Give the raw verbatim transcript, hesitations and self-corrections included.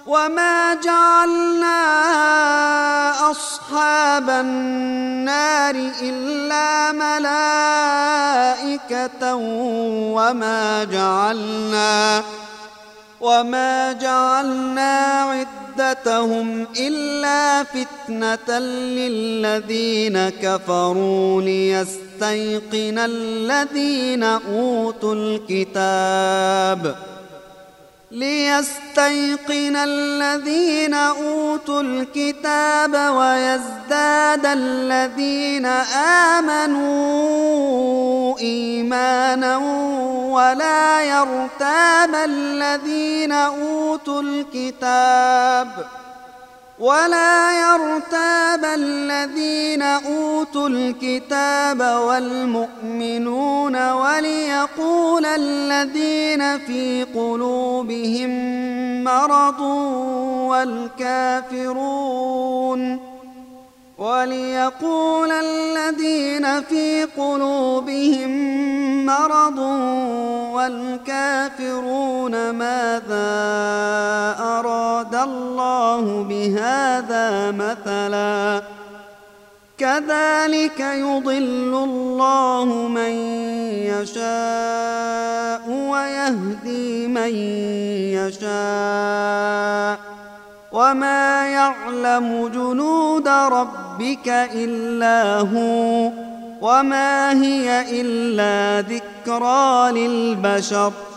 وما جعلنا أصحاب النار إلا ملائكة وما جعلنا وما جعلنا عدتهم إلا فتنة للذين كفروا ليستيقن الذين أوتوا الكتاب ليستيقن الذين أوتوا الكتاب ويزداد الذين آمنوا إيمانا ولا يرتاب الذين أوتوا الكتاب ولا يرتاب الذين أوتوا الكتاب والمؤمنون وليقول الذين في قلوبهم مرض والكافرون وليقول الذين في قلوبهم مرض والكافرون ماذا أراد الله بهذا مثلا كذلك يضل الله من يشاء ويهدي من يشاء وما يعلم جنود ربك إلا هو وما هي إلا ذكرى للبشر.